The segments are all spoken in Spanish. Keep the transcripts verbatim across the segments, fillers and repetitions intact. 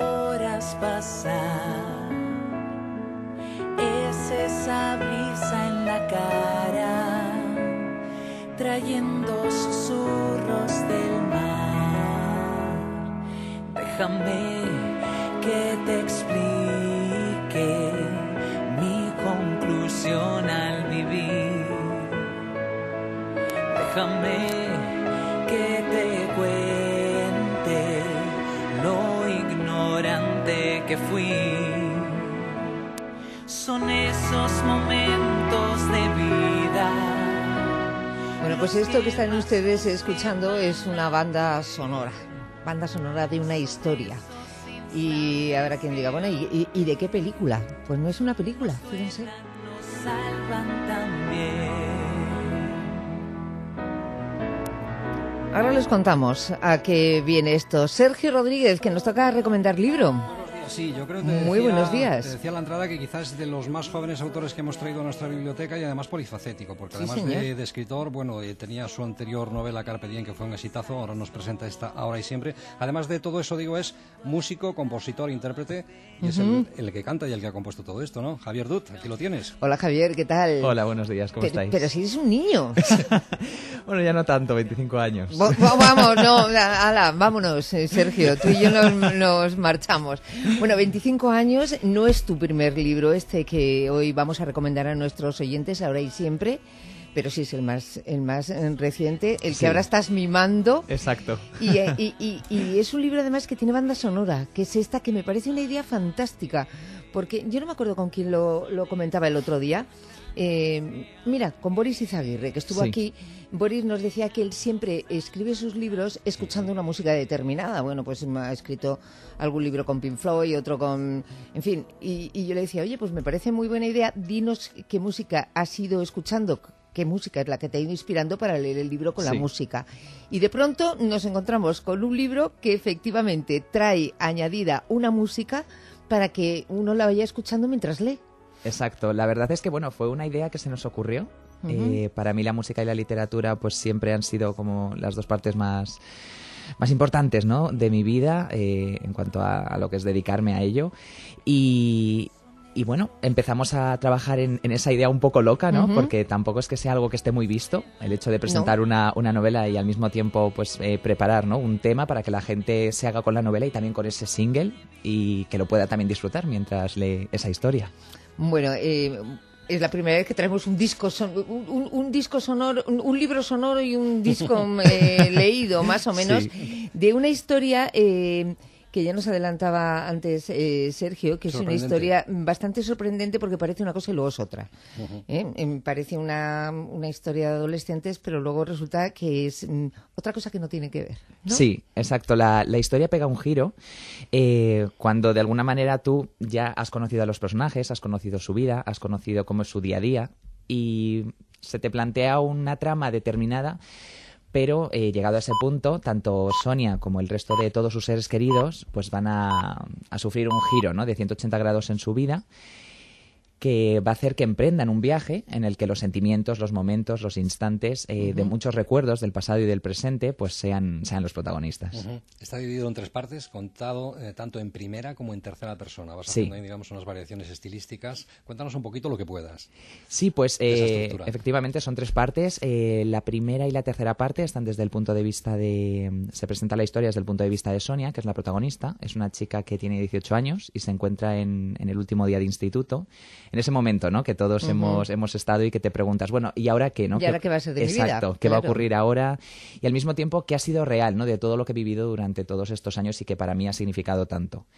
horas pasar, es esa brisa en la cara, trayendo susurros del mar. Déjame que te explique mi conclusión al vivir. Déjame que te cuente lo ignorante que fui. Son esos momentos de vida. Bueno, pues esto que están ustedes escuchando es una banda sonora, banda sonora de una historia. Y habrá quien diga, bueno, ¿y, y, y de qué película? Pues no es una película, fíjense. Nos salvan también. Ahora les contamos a qué viene esto. Sergio Rodríguez, que nos toca recomendar libro. Sí, yo creo que te Muy decía, buenos días. Te decía a la entrada que quizás es de los más jóvenes autores que hemos traído a nuestra biblioteca y además polifacético, porque Sí, además señor. de, de escritor, bueno, eh, tenía su anterior novela Carpe Diem, que fue un exitazo, ahora nos presenta esta Ahora y Siempre. Además de todo eso, digo, es músico, compositor, intérprete, y uh-huh. es el, el que canta y el que ha compuesto todo esto, ¿no? Javier Dut, aquí lo tienes. Hola Javier, ¿qué tal? Hola, buenos días, ¿cómo pero, estáis? Pero si eres un niño. Bueno, ya no tanto, veinticinco años. Bo- bo- vamos, no, ala, vámonos, eh, Sergio, tú y yo nos, nos marchamos. Bueno, veinticinco años, no es tu primer libro este que hoy vamos a recomendar a nuestros oyentes, Ahora y Siempre, pero sí es el más, el más eh, reciente, el que Sí. ahora estás mimando. Exacto. Y, eh, y, y, y es un libro además que tiene banda sonora, que es esta, que me parece una idea fantástica, porque yo no me acuerdo con quién lo, lo comentaba el otro día. Eh, mira, con Boris Izaguirre, que estuvo Sí. aquí. Boris nos decía que él siempre escribe sus libros escuchando una música determinada. Bueno, pues ha escrito algún libro con Pink Floyd, otro con... En fin, y, y yo le decía, oye, pues me parece muy buena idea, dinos qué música has ido escuchando, qué música es la que te ha ido inspirando para leer el libro con la Sí. música. Y de pronto nos encontramos con un libro que efectivamente trae añadida una música para que uno la vaya escuchando mientras lee. Exacto. La verdad es que, bueno, fue una idea que se nos ocurrió. Ujú. Eh, para mí la música y la literatura pues siempre han sido como las dos partes más, más importantes, ¿no?, de mi vida eh, en cuanto a, a lo que es dedicarme a ello. Y... Y bueno, empezamos a trabajar en, en esa idea un poco loca, ¿no? Ujú. Porque tampoco es que sea algo que esté muy visto, el hecho de presentar No. una, una novela y al mismo tiempo pues eh, preparar, ¿no?, un tema para que la gente se haga con la novela y también con ese single y que lo pueda también disfrutar mientras lee esa historia. Bueno, eh, es la primera vez que traemos un disco, son, un, un, un disco sonoro, un, un libro sonoro y un disco eh, leído, más o menos, Sí. de una historia eh, que ya nos adelantaba antes eh, Sergio, que es una historia bastante sorprendente porque parece una cosa y luego es otra. Uh-huh. ¿Eh? Em, Parece una, una historia de adolescentes, pero luego resulta que es mm, otra cosa que no tiene que ver, ¿no? Sí, exacto. La, la historia pega un giro eh, cuando de alguna manera tú ya has conocido a los personajes, has conocido su vida, has conocido cómo es su día a día y se te plantea una trama determinada, pero eh, llegado a ese punto, tanto Sonia como el resto de todos sus seres queridos pues van a, a sufrir un giro, ¿no?, de ciento ochenta grados en su vida, que va a hacer que emprendan un viaje en el que los sentimientos, los momentos, los instantes eh, uh-huh. de muchos recuerdos del pasado y del presente pues sean, sean los protagonistas. Uh-huh. Está dividido en tres partes, contado eh, tanto en primera como en tercera persona. Vas sí. haciendo, digamos, unas variaciones estilísticas. Cuéntanos un poquito lo que puedas. Sí, pues eh, efectivamente son tres partes. Eh, la primera y la tercera parte están desde el punto de vista de... Se presenta la historia desde el punto de vista de Sonia, que es la protagonista. Es una chica que tiene dieciocho años y se encuentra en, en el último día de instituto. En ese momento, ¿no?, que todos uh-huh. hemos, hemos estado y que te preguntas, bueno, ¿y ahora qué? ¿no? ¿Y ahora qué va a ser de mi vida? Exacto, ¿qué claro. va a ocurrir ahora? Y al mismo tiempo, ¿qué ha sido real, ¿no?, de todo lo que he vivido durante todos estos años y que para mí ha significado tanto?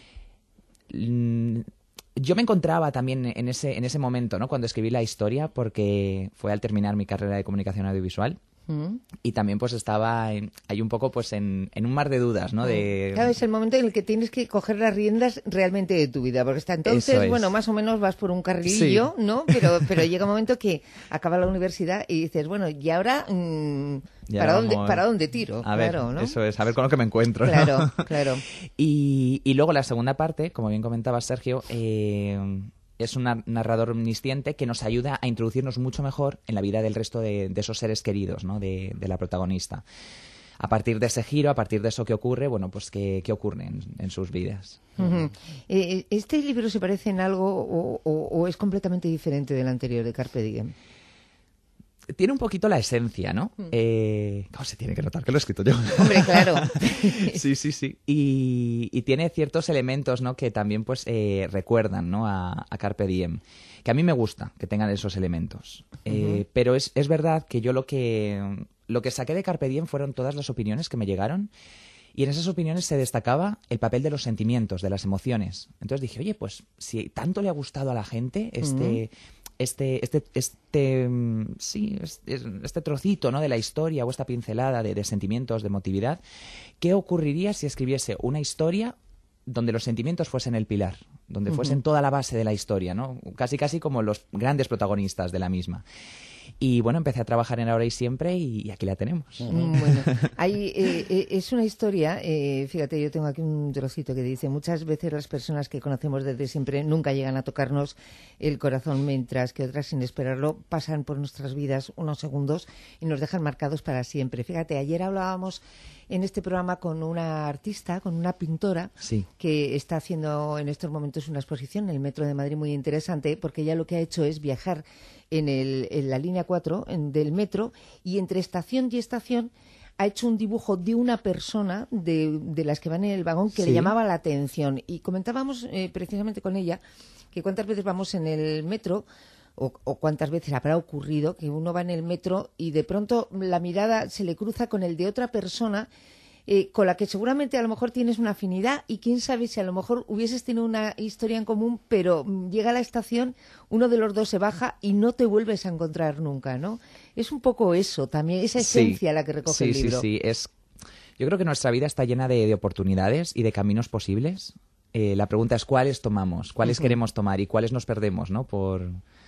Yo me encontraba también en ese, en ese momento, ¿no?, cuando escribí la historia, porque fue al terminar mi carrera de comunicación audiovisual. Mm. Y también pues estaba en, ahí un poco pues en, en un mar de dudas, ¿no? De... Claro, es el momento en el que tienes que coger las riendas realmente de tu vida, porque hasta entonces, bueno, más o menos vas por un carrilillo, sí. ¿no? Pero, pero llega un momento que acaba la universidad y dices, bueno, y ahora, mmm, ¿para, dónde, ¿para dónde tiro? A claro, ver, ¿no? Eso es, a ver con lo que me encuentro, ¿no? Claro, claro. Y, y luego la segunda parte, como bien comentaba Sergio, eh... es un narrador omnisciente que nos ayuda a introducirnos mucho mejor en la vida del resto de, de esos seres queridos, ¿no?, de, de la protagonista. a partir de ese giro, a partir de eso que ocurre, bueno, pues qué, qué ocurre en, en sus vidas. Uh-huh. eh, ¿Este libro se parece en algo o, o, o es completamente diferente del anterior, de Carpe Diem? Tiene un poquito la esencia, ¿no? Mm. Eh, oh, se tiene que notar que lo he escrito yo. Hombre, claro. sí, sí, sí. Y, y tiene ciertos elementos, ¿no? Que también, pues, eh, recuerdan, ¿no? A, a Carpe Diem. Que a mí me gusta que tengan esos elementos. Uh-huh. Eh, pero es, es verdad que yo lo que, lo que saqué de Carpe Diem fueron todas las opiniones que me llegaron. Y en esas opiniones se destacaba el papel de los sentimientos, de las emociones. Entonces dije, oye, pues, si tanto le ha gustado a la gente este... Uh-huh. Este, este, este, sí, este, este trocito, ¿no? De la historia o esta pincelada de, de sentimientos, de emotividad, ¿qué ocurriría si escribiese una historia donde los sentimientos fuesen el pilar, donde uh-huh. fuesen toda la base de la historia, ¿no? Casi, casi como los grandes protagonistas de la misma. Y bueno, empecé a trabajar en Ahora y Siempre y, y aquí la tenemos. Mm, bueno, hay, eh, eh, es una historia, eh, fíjate, yo tengo aquí un trocito que dice: muchas veces las personas que conocemos desde siempre nunca llegan a tocarnos el corazón, mientras que otras, sin esperarlo, pasan por nuestras vidas unos segundos y nos dejan marcados para siempre. Fíjate, ayer hablábamos en este programa con una artista, con una pintora, sí. que está haciendo en estos momentos una exposición en el Metro de Madrid muy interesante, porque ella lo que ha hecho es viajar en, el, en la línea cuatro en, del metro, y entre estación y estación ha hecho un dibujo de una persona de, de las que van en el vagón que sí. le llamaba la atención. Y comentábamos eh, precisamente con ella que cuántas veces vamos en el metro o, o cuántas veces habrá ocurrido que uno va en el metro y de pronto la mirada se le cruza con el de otra persona Eh, con la que seguramente a lo mejor tienes una afinidad, y quién sabe si a lo mejor hubieses tenido una historia en común, pero llega a la estación, uno de los dos se baja y no te vuelves a encontrar nunca, ¿no? Es un poco eso también, esa esencia sí, la que recoge sí, el libro. Sí, sí, es... Yo creo que nuestra vida está llena de, de oportunidades y de caminos posibles. Eh, la pregunta es cuáles tomamos, cuáles uh-huh. queremos tomar y cuáles nos perdemos, ¿no? Por...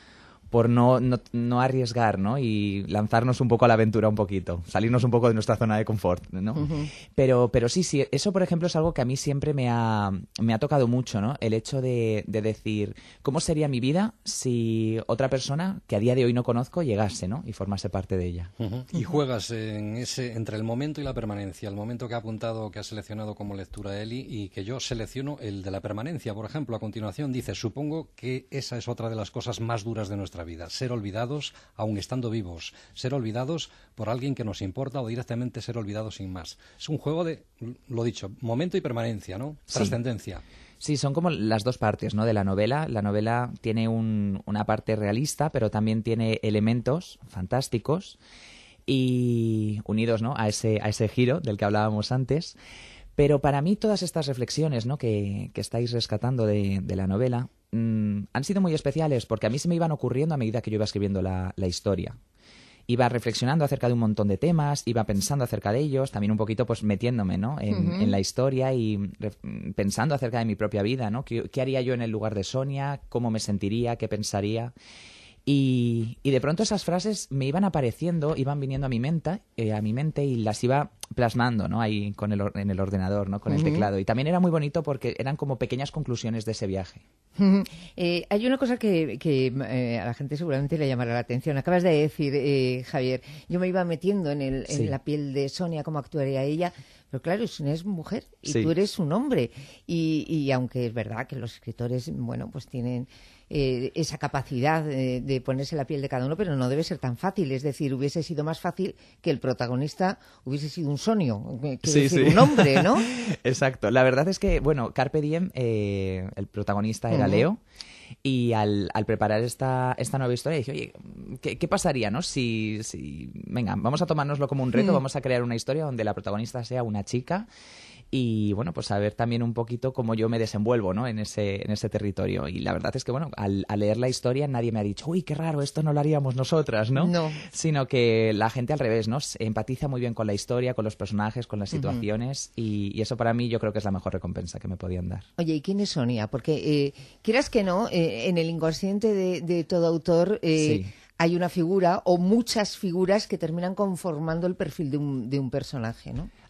por no, no, no arriesgar, ¿no? Y lanzarnos un poco a la aventura un poquito, salirnos un poco de nuestra zona de confort, ¿no? Uh-huh. Pero, pero sí, sí, eso, por ejemplo, es algo que a mí siempre me ha, me ha tocado mucho, ¿no? El hecho de, de decir, ¿cómo sería mi vida si otra persona que a día de hoy no conozco llegase, ¿no? Y formase parte de ella. Uh-huh. Y juegas en ese, entre el momento y la permanencia, el momento que ha apuntado, que ha seleccionado como lectura Eli, y que yo selecciono el de la permanencia, por ejemplo. A continuación dice, supongo que esa es otra de las cosas más duras de nuestra vida, ser olvidados aun estando vivos, ser olvidados por alguien que nos importa o directamente ser olvidados sin más. Es un juego de, lo dicho, momento y permanencia, ¿no? Sí. Trascendencia. Sí, son como las dos partes, ¿no? De la novela. La novela tiene un, una parte realista, pero también tiene elementos fantásticos y unidos, ¿no? A ese, a ese giro del que hablábamos antes. Pero para mí todas estas reflexiones, ¿no? que, que estáis rescatando de, de la novela mmm, han sido muy especiales porque a mí se me iban ocurriendo a medida que yo iba escribiendo la, la historia. Iba reflexionando acerca de un montón de temas, iba pensando acerca de ellos, también un poquito pues metiéndome, ¿no? en, uh-huh. en la historia y re, pensando acerca de mi propia vida, ¿no? ¿Qué, qué haría yo en el lugar de Sonia? ¿Cómo me sentiría? ¿Qué pensaría? Y, y de pronto esas frases me iban apareciendo, iban viniendo a mi mente, eh, a mi mente y las iba plasmando, ¿no? Ahí con el, en el ordenador, ¿no? Con uh-huh. el teclado. Y también era muy bonito porque eran como pequeñas conclusiones de ese viaje. Uh-huh. Eh, hay una cosa que, que eh, a la gente seguramente le llamará la atención. Acabas de decir, eh, Javier, yo me iba metiendo en, el, en sí. la piel de Sonia, cómo actuaría ella. Pero claro, Sonia es mujer y sí. tú eres un hombre. Y, y aunque es verdad que los escritores, bueno, pues tienen eh, esa capacidad de, de ponerse la piel de cada uno, pero no debe ser tan fácil. Es decir, hubiese sido más fácil que el protagonista hubiese sido un sonio, que sí, decir, sí. un hombre, ¿no? Exacto. La verdad es que, bueno, Carpe Diem, eh, el protagonista era uh-huh. Leo. Y al, al preparar esta, esta nueva historia dije, oye, ¿qué, qué pasaría, no? Si, si, venga, vamos a tomárnoslo como un reto, mm. vamos a crear una historia donde la protagonista sea una chica y, bueno, pues a ver también un poquito cómo yo me desenvuelvo, ¿no? En ese, en ese territorio. Y la verdad es que, bueno, al, al leer la historia nadie me ha dicho, uy, qué raro, esto no lo haríamos nosotras, ¿no? No. Sino que la gente al revés, ¿no? Se empatiza muy bien con la historia, con los personajes, con las situaciones uh-huh. y, y eso para mí yo creo que es la mejor recompensa que me podían dar. Oye, ¿y quién es Sonia? Porque, eh, quieras que no, eh, en el inconsciente de, de todo autor eh, sí. hay una figura o muchas figuras que terminan conformando el perfil de un, de un personaje, ¿no?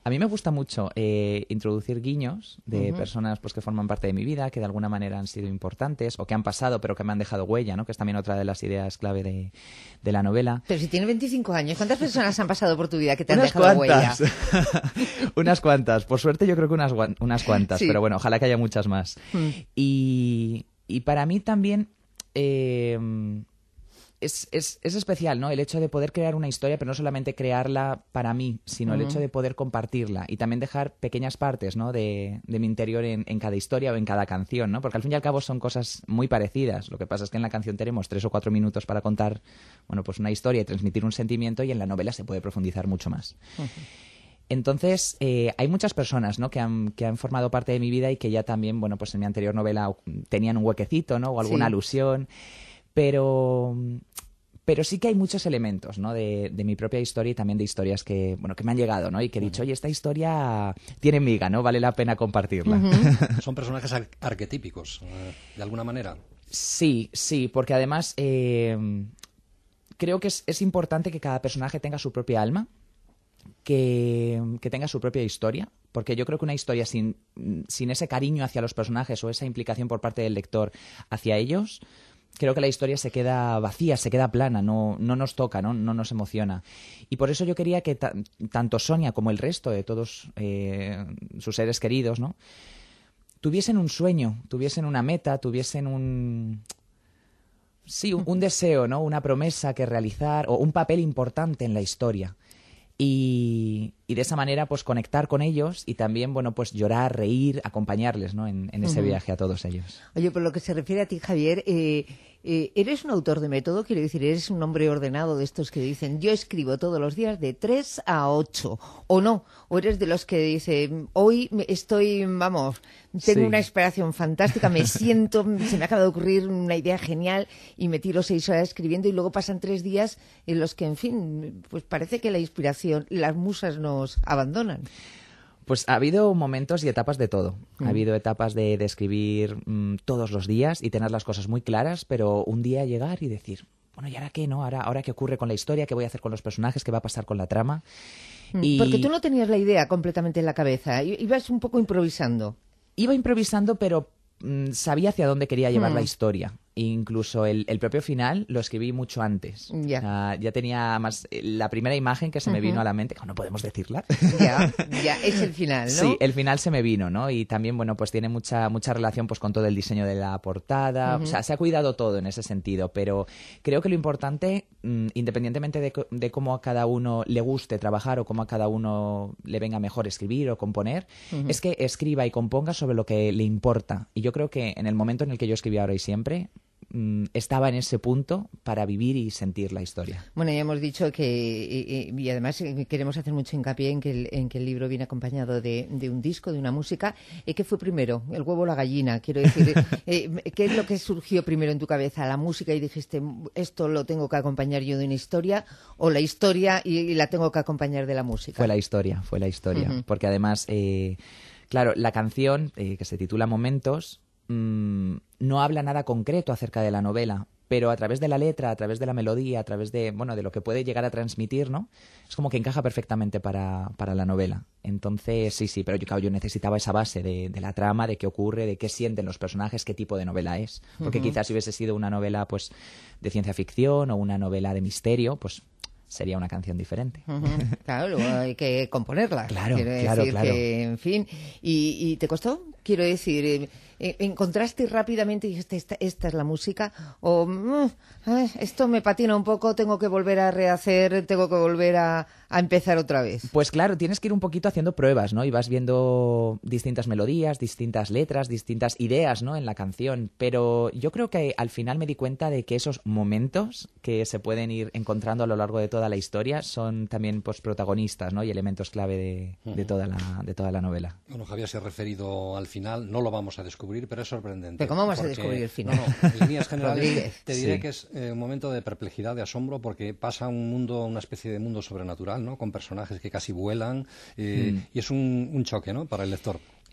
A mí me gusta mucho eh, introducir guiños de uh-huh. personas pues, que forman parte de mi vida, que de alguna manera han sido importantes o que han pasado pero que me han dejado huella, ¿no? Que es también otra de las ideas clave de, de la novela. Pero si tienes veinticinco años, ¿cuántas personas han pasado por tu vida que te han unas dejado cuantas. huella? Unas cuantas. Por suerte yo creo que unas, unas cuantas, sí. Pero bueno, ojalá que haya muchas más. Mm. Y, y para mí también... Eh, Es, es, es especial, ¿no? El hecho de poder crear una historia, pero no solamente crearla para mí, sino uh-huh. el hecho de poder compartirla y también dejar pequeñas partes, ¿no? de, de mi interior en, en cada historia o en cada canción, ¿no? Porque al fin y al cabo son cosas muy parecidas. Lo que pasa es que en la canción tenemos tres o cuatro minutos para contar, bueno, pues una historia y transmitir un sentimiento, y en la novela se puede profundizar mucho más. Uh-huh. Entonces, eh, hay muchas personas, ¿no? que han, que han formado parte de mi vida y que ya también, bueno, pues en mi anterior novela tenían un huequecito, ¿no? O alguna sí. alusión. Pero, pero sí que hay muchos elementos, ¿no? de, de mi propia historia y también de historias que, bueno, que me han llegado, ¿no? Y que he dicho, oye, esta historia tiene miga, ¿no? Vale la pena compartirla. Uh-huh. Son personajes ar- arquetípicos, eh, de alguna manera. Sí, sí, porque además eh, creo que es, es importante que cada personaje tenga su propia alma, que, que tenga su propia historia. Porque yo creo que una historia sin, sin ese cariño hacia los personajes o esa implicación por parte del lector hacia ellos, creo que la historia se queda vacía, se queda plana, no, no nos toca, ¿no? No nos emociona. Y por eso yo quería que ta- tanto Sonia como el resto de todos eh, sus seres queridos, ¿no? tuviesen un sueño, tuviesen una meta, tuviesen un... Sí, un, un deseo, ¿no? Una promesa que realizar o un papel importante en la historia. Y, y de esa manera, pues, conectar con ellos y también, bueno, pues, llorar, reír, acompañarles, ¿no? En, en ese uh-huh. viaje a todos ellos. Oye, por lo que se refiere a ti, Javier, eh, eh, ¿eres un autor de método? Quiero decir, ¿eres un hombre ordenado de estos que dicen, yo escribo todos los días de tres a ocho, o no? ¿O eres de los que dicen, hoy estoy, vamos, tengo sí. una inspiración fantástica, me siento, se me acaba de ocurrir una idea genial y me tiro seis horas escribiendo y luego pasan tres días en los que, en fin, pues parece que la inspiración, las musas nos abandonan? Pues ha habido momentos y etapas de todo. Mm. Ha habido etapas de, de escribir mmm, todos los días y tener las cosas muy claras, pero un día llegar y decir, bueno, ¿y ahora qué, no? ¿Ahora, ahora qué ocurre con la historia? ¿Qué voy a hacer con los personajes? ¿Qué va a pasar con la trama? Mm. Y... Porque tú no tenías la idea completamente en la cabeza, ibas un poco improvisando. Iba improvisando, pero mmm, sabía hacia dónde quería llevar mm. la historia. Incluso el, el propio final lo escribí mucho antes. Ya, o sea, ya tenía más la primera imagen que se me uh-huh. vino a la mente, no podemos decirla. Ya, ya, es el final, ¿no? Sí, el final se me vino, ¿no? Y también, bueno, pues tiene mucha mucha relación pues con todo el diseño de la portada. Uh-huh. O sea, se ha cuidado todo en ese sentido, pero creo que lo importante, mmm, independientemente de, de cómo a cada uno le guste trabajar o cómo a cada uno le venga mejor escribir o componer, uh-huh. es que escriba y componga sobre lo que le importa. Y yo creo que en el momento en el que yo escribí Ahora y Siempre, estaba en ese punto para vivir y sentir la historia. Bueno, ya hemos dicho que, y, y además queremos hacer mucho hincapié en que el, en que el libro viene acompañado de, de un disco, de una música. ¿Qué fue primero? ¿El huevo o la gallina? Quiero decir, eh, ¿qué es lo que surgió primero en tu cabeza? ¿La música y dijiste, esto lo tengo que acompañar yo de una historia? ¿O la historia y, y la tengo que acompañar de la música? Fue la historia, fue la historia. Uh-huh. Porque además, eh, claro, la canción, eh, que se titula Momentos, mmm, no habla nada concreto acerca de la novela, pero a través de la letra, a través de la melodía, a través de, bueno, de lo que puede llegar a transmitir, ¿no? Es como que encaja perfectamente para, para la novela. Entonces, sí, sí, pero yo, claro, yo necesitaba esa base de, de la trama, de qué ocurre, de qué sienten los personajes, qué tipo de novela es. Porque uh-huh. quizás si hubiese sido una novela, pues, de ciencia ficción o una novela de misterio, pues sería una canción diferente. Uh-huh. Claro, luego hay que componerla. Claro, Quiero claro, decir claro. Que, en fin, ¿y, y te costó? Quiero decir, eh, eh, ¿encontraste rápidamente y dijiste, esta, esta es la música? ¿O mm, eh, esto me patina un poco, tengo que volver a rehacer, tengo que volver a, a empezar otra vez? Pues claro, tienes que ir un poquito haciendo pruebas, ¿no? Y vas viendo distintas melodías, distintas letras, distintas ideas, ¿no? En la canción. Pero yo creo que al final me di cuenta de que esos momentos que se pueden ir encontrando a lo largo de toda la historia son también, pues, protagonistas, ¿no? Y elementos clave de, uh-huh. de, toda, la, de toda la novela. Bueno, Javier se ha referido al final, no lo vamos a descubrir, pero es sorprendente. ¿Pero cómo vamos porque, a descubrir el final? No, no, en líneas generales te diré sí. que es eh, un momento de perplejidad, de asombro, porque pasa un mundo, una especie de mundo sobrenatural, ¿no? Con personajes que casi vuelan, eh, mm. y es un, un choque, ¿no? Para el lector.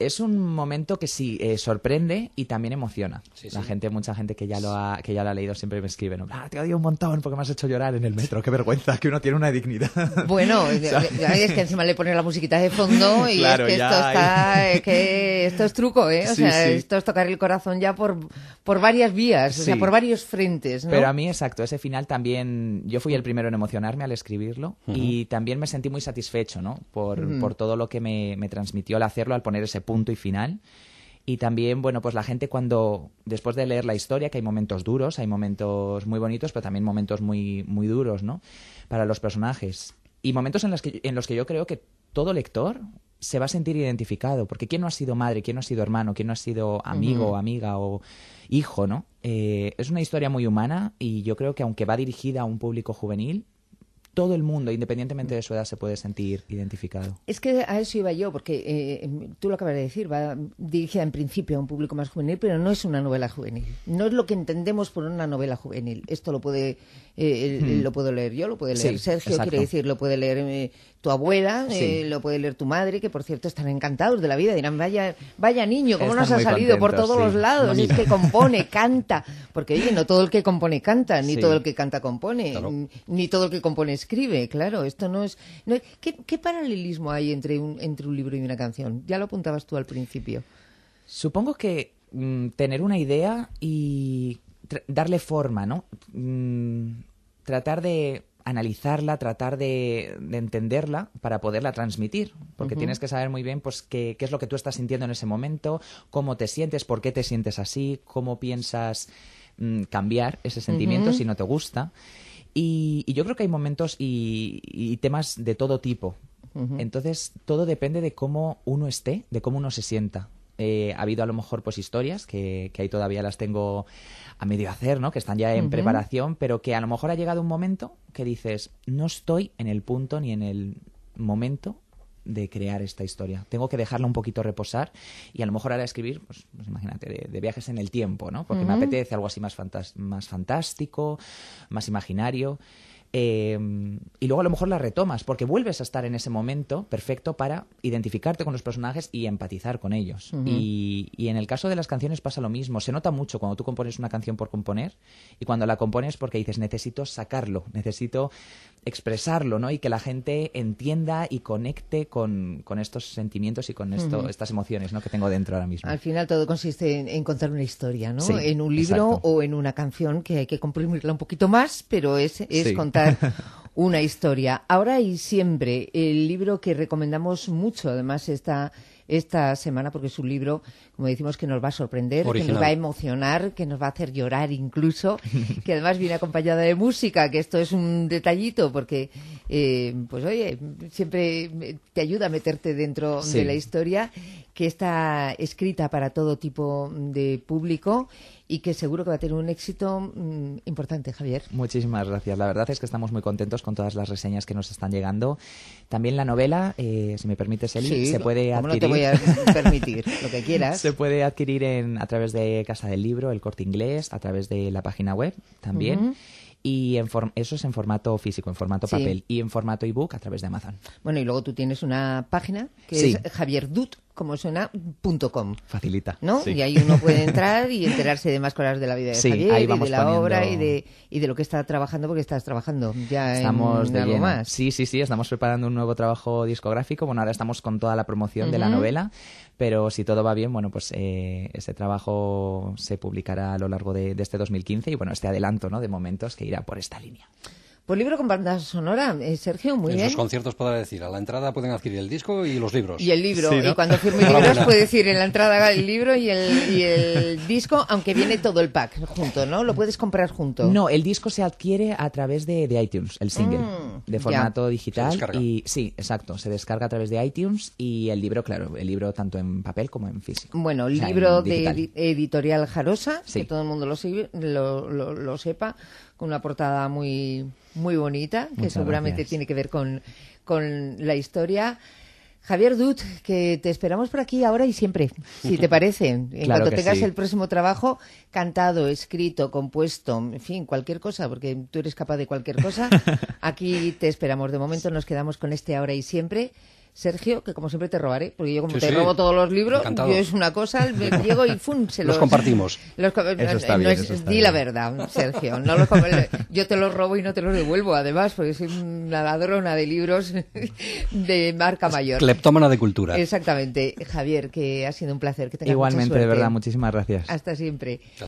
Es un momento que sí, eh, sorprende y también emociona. Sí, la sí. gente, mucha gente que ya lo ha, que ya lo ha leído siempre me escribe, ¿no? Ah, te odio un montón porque me has hecho llorar en el metro. Qué vergüenza, que uno tiene una dignidad. Bueno, es que encima le ponen la musiquita de fondo y claro, es que esto está, es que esto es truco, ¿eh? O sí, sea, sí. esto es tocar el corazón ya por, por varias vías, sí. o sea, por varios frentes, ¿no? Pero a mí, exacto, ese final también, yo fui el primero en emocionarme al escribirlo uh-huh. y también me sentí muy satisfecho, ¿no? Por, uh-huh. por todo lo que me, me transmitió al hacerlo, al poner ese punto y final. Y también, bueno, pues la gente cuando, después de leer la historia, que hay momentos duros, hay momentos muy bonitos, pero también momentos muy, muy duros, ¿no? Para los personajes. Y momentos en los que, en los que yo creo que todo lector se va a sentir identificado, porque ¿quién no ha sido madre? ¿Quién no ha sido hermano? ¿Quién no ha sido amigo, uh-huh. amiga o hijo, no? Eh, es una historia muy humana y yo creo que aunque va dirigida a un público juvenil, todo el mundo, independientemente de su edad, se puede sentir identificado. Es que a eso iba yo, porque eh, tú lo acabas de decir, va dirigida en principio a un público más juvenil, pero no es una novela juvenil. No es lo que entendemos por una novela juvenil. Esto lo puede eh, hmm. lo puedo leer yo, lo puede leer sí, Sergio, exacto. quiere decir, lo puede leer eh, tu abuela, sí. eh, lo puede leer tu madre, que por cierto están encantados de la vida. Dirán, vaya vaya niño, cómo están nos ha salido por todos sí. los lados. Es que compone, canta. Porque, oye, no todo el que compone canta, ni sí. todo el que canta compone, claro. ni todo el que compone escribe, claro, esto no es... No es ¿qué, ¿Qué paralelismo hay entre un, entre un libro y una canción? Ya lo apuntabas tú al principio. Supongo que mm, tener una idea y tra- darle forma, ¿no? Mm, tratar de analizarla, tratar de, de entenderla para poderla transmitir, porque uh-huh. tienes que saber muy bien pues qué, qué es lo que tú estás sintiendo en ese momento, cómo te sientes, por qué te sientes así, cómo piensas mm, cambiar ese sentimiento uh-huh. si no te gusta. Y, y yo creo que hay momentos y, y temas de todo tipo. Uh-huh. Entonces, todo depende de cómo uno esté, de cómo uno se sienta. Eh, ha habido a lo mejor pues historias que, que ahí todavía las tengo a medio hacer, ¿no? Que están ya en uh-huh. preparación, pero que a lo mejor ha llegado un momento que dices, no estoy en el punto ni en el momento de crear esta historia. Tengo que dejarla un poquito reposar y a lo mejor ahora escribir, pues, pues imagínate, de, de viajes en el tiempo, ¿no? Porque uh-huh. me apetece algo así más, fantas- más fantástico, más imaginario. Eh, y luego a lo mejor la retomas porque vuelves a estar en ese momento perfecto para identificarte con los personajes y empatizar con ellos. Uh-huh. Y, y en el caso de las canciones pasa lo mismo. Se nota mucho cuando tú compones una canción por componer y cuando la compones porque dices necesito sacarlo, necesito expresarlo, ¿no? Y que la gente entienda y conecte con, con estos sentimientos y con esto, uh-huh. estas emociones, ¿no? que tengo dentro ahora mismo. Al final todo consiste en, en contar una historia, ¿no? Sí, en un libro exacto. o en una canción que hay que comprimirla un poquito más, pero es, es sí. contar una historia. Ahora y siempre, el libro que recomendamos mucho, además, esta, esta semana, porque es un libro, como decimos, que nos va a sorprender, original. Que nos va a emocionar, que nos va a hacer llorar incluso, que además viene acompañada de música, que esto es un detallito, porque, eh, pues oye, siempre te ayuda a meterte dentro sí. de la historia, que está escrita para todo tipo de público y que seguro que va a tener un éxito mmm, importante, Javier. Muchísimas gracias. La verdad es que estamos muy contentos con todas las reseñas que nos están llegando. También la novela, eh, si me permites, Eli, sí, se puede ¿cómo adquirir. No te voy a permitir, lo que quieras. Se puede adquirir en, a través de Casa del Libro, El Corte Inglés, a través de la página web también. Uh-huh. Y en form- eso es en formato físico, en formato sí. papel, y en formato ebook a través de Amazon. Bueno, y luego tú tienes una página que sí. es javierdut, como suena, punto com. Facilita. ¿No? Sí. Y ahí uno puede entrar y enterarse de más cosas de la vida de sí, Javier, ahí y vamos de la poniendo... obra y de, y de lo que está trabajando, porque estás trabajando ya estamos en de algo lleno. más. Sí, sí, sí, estamos preparando un nuevo trabajo discográfico. Bueno, ahora estamos con toda la promoción uh-huh. de la novela, pero si todo va bien, bueno, pues eh, ese trabajo se publicará a lo largo de, de este dos mil quince y bueno, este adelanto, ¿no? De momentos que irá por esta línea. Pues libro con banda sonora, eh, Sergio, muy en bien. En los conciertos podrá decir, a la entrada pueden adquirir el disco y los libros. Y el libro, sí, ¿no? Y cuando firme libros puede decir en la entrada el libro y el, y el disco, aunque viene todo el pack junto, ¿no? Lo puedes comprar junto. No, el disco se adquiere a través de, de iTunes, el single, mm, de formato ya. digital. Y sí, exacto, se descarga a través de iTunes y el libro, claro, el libro tanto en papel como en físico. Bueno, el o sea, libro de edi- editorial Jarosa, sí. que todo el mundo lo, lo, lo, lo sepa, con una portada muy muy bonita, que Muchas seguramente gracias. Tiene que ver con, con la historia. Javier Dut, que te esperamos por aquí ahora y siempre, si te parece. En claro cuanto tengas sí. el próximo trabajo, cantado, escrito, compuesto, en fin, cualquier cosa, porque tú eres capaz de cualquier cosa, aquí te esperamos. De momento nos quedamos con este ahora y siempre. Sergio, que como siempre te robaré, porque yo como Sí, te sí. robo todos los libros, Encantado. yo es una cosa, me llego y ¡fum! Se los, Los compartimos. los co- Eso está no bien, es- eso está di bien. la verdad, Sergio. No los com- yo te los robo y no te los devuelvo, además, porque soy una ladrona de libros de marca mayor. Cleptómana de cultura. Exactamente. Javier, que ha sido un placer. Que tengas mucha Igualmente, de suerte. verdad, muchísimas gracias. Hasta siempre.